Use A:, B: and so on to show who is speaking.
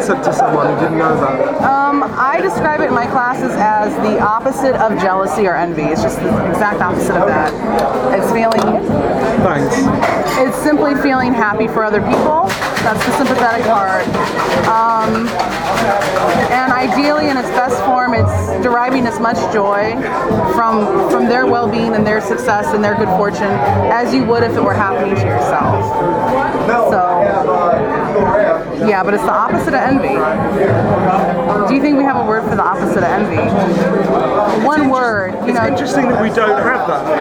A: answer to someone who didn't know that?
B: I describe it in my classes as the opposite of jealousy or envy. It's just the exact opposite of that. It's feeling,
A: Thanks.
B: it's simply feeling happy for other people. That's the sympathetic part. And ideally, in its best form, it's deriving as much joy from their well-being and their success and their good fortune as you would if it were happening to yourself. So, yeah, but it's the opposite of envy. Do you think we have a word for the opposite of envy? One word,
A: It's interesting that we don't have that.